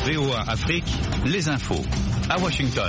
VOA Afrique, les infos. À Washington.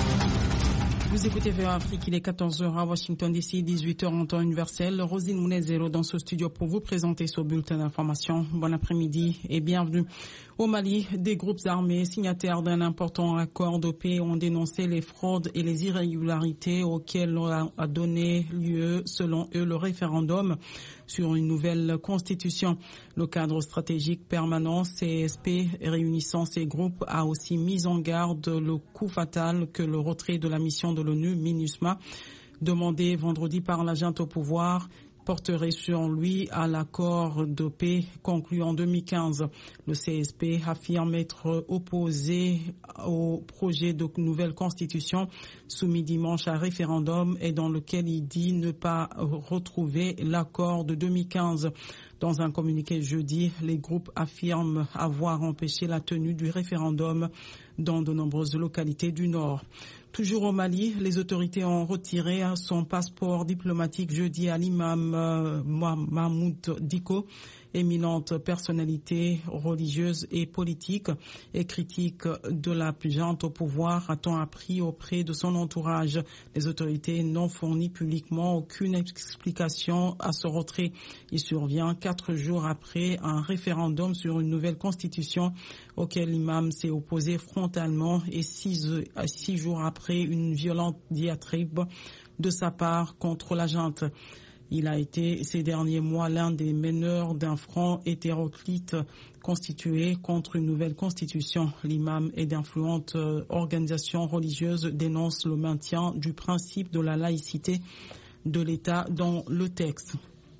Vous écoutez VOA Afrique, il est 14h à Washington DC, 18h en temps universel. Rosine Mounezero dans ce studio pour vous présenter ce bulletin d'information. Bon après-midi et bienvenue. Au Mali, des groupes armés signataires d'un important accord de paix ont dénoncé les fraudes et les irrégularités auxquelles a donné lieu, selon eux, le référendum sur une nouvelle constitution. Le cadre stratégique permanent CSP réunissant ces groupes a aussi mis en garde le coup fatal que le retrait de la mission de l'ONU MINUSMA, demandé vendredi par la junte au pouvoir, porterait sur lui à l'accord de paix conclu en 2015. Le CSP affirme être opposé au projet de nouvelle constitution soumis dimanche à référendum et dans lequel il dit ne pas retrouver l'accord de 2015. Dans un communiqué jeudi, les groupes affirment avoir empêché la tenue du référendum dans de nombreuses localités du Nord. Toujours au Mali, les autorités ont retiré son passeport diplomatique jeudi à l'imam Mahmoud Diko, éminente personnalité religieuse et politique et critique de la junte au pouvoir, a-t-on appris auprès de son entourage. Les autorités n'ont fourni publiquement aucune explication à ce retrait. Il survient 4 jours après un référendum sur une nouvelle constitution auquel l'imam s'est opposé frontalement et 6 jours après une violente diatribe de sa part contre la junte. Il a été ces derniers mois l'un des meneurs d'un front hétéroclite constitué contre une nouvelle constitution. L'imam et d'influentes organisations religieuses dénoncent le maintien du principe de la laïcité de l'État dans le texte.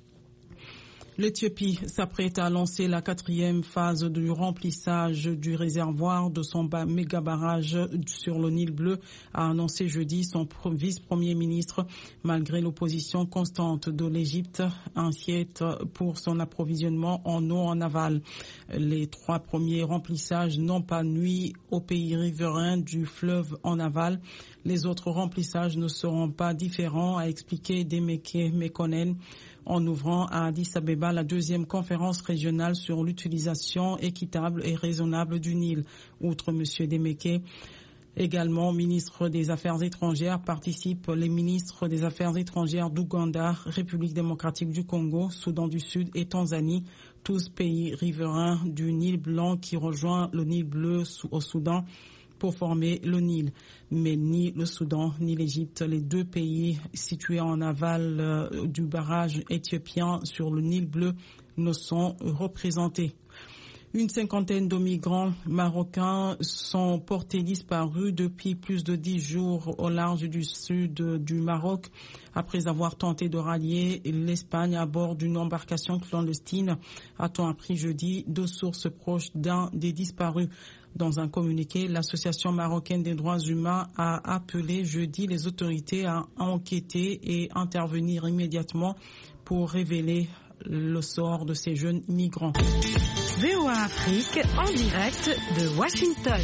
L'Éthiopie s'apprête à lancer la 4e phase du remplissage du réservoir de son méga barrage sur le Nil Bleu, a annoncé jeudi son vice-premier ministre, malgré l'opposition constante de l'Égypte, inquiète pour son approvisionnement en eau en aval. Les 3 premiers remplissages n'ont pas nui aux pays riverains du fleuve en aval. Les autres remplissages ne seront pas différents, a expliqué Demeke Mekonnen, en ouvrant à Addis Abeba la 2e conférence régionale sur l'utilisation équitable et raisonnable du Nil. Outre M. Demeke, également ministre des Affaires étrangères, participent les ministres des Affaires étrangères d'Ouganda, République démocratique du Congo, Soudan du Sud et Tanzanie, tous pays riverains du Nil Blanc qui rejoint le Nil Bleu au Soudan pour former le Nil. Mais ni le Soudan ni l'Égypte, les 2 pays situés en aval du barrage éthiopien sur le Nil Bleu, ne sont représentés. Une 50aine de migrants marocains sont portés disparus depuis plus de 10 jours au large du sud du Maroc après avoir tenté de rallier l'Espagne à bord d'une embarcation clandestine, a-t-on appris jeudi, 2 sources proches d'un des disparus. Dans un communiqué, l'Association marocaine des droits humains a appelé jeudi les autorités à enquêter et intervenir immédiatement pour révéler le sort de ces jeunes migrants. VOA Afrique en direct de Washington.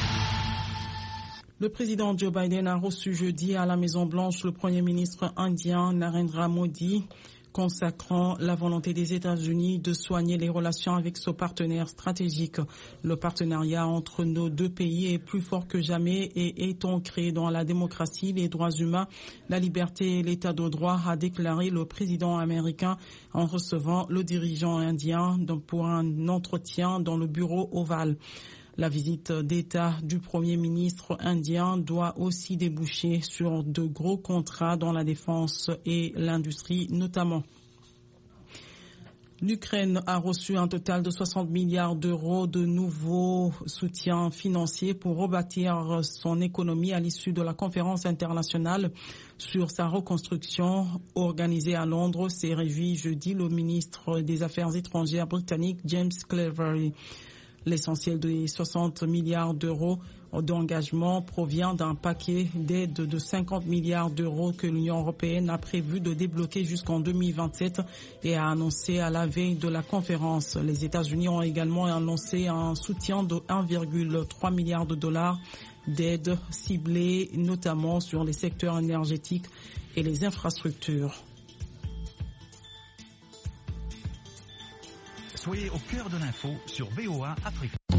Le président Joe Biden a reçu jeudi à la Maison-Blanche le Premier ministre indien Narendra Modi, consacrant la volonté des États-Unis de soigner les relations avec ce partenaire stratégique. Le partenariat entre nos 2 pays est plus fort que jamais et est ancré dans la démocratie, les droits humains, la liberté et l'état de droit, a déclaré le président américain en recevant le dirigeant indien pour un entretien dans le bureau ovale. La visite d'État du Premier ministre indien doit aussi déboucher sur de gros contrats dans la défense et l'industrie notamment. L'Ukraine a reçu un total de 60 milliards d'euros de nouveaux soutiens financiers pour rebâtir son économie à l'issue de la conférence internationale sur sa reconstruction organisée à Londres, s'est réjoui jeudi le ministre des Affaires étrangères britannique James Cleverly. L'essentiel des 60 milliards d'euros d'engagement provient d'un paquet d'aide de 50 milliards d'euros que l'Union européenne a prévu de débloquer jusqu'en 2027 et a annoncé à la veille de la conférence. Les États-Unis ont également annoncé un soutien de 1,3 milliard de dollars d'aide ciblée notamment sur les secteurs énergétiques et les infrastructures. Soyez au cœur de l'info sur VOA Afrique.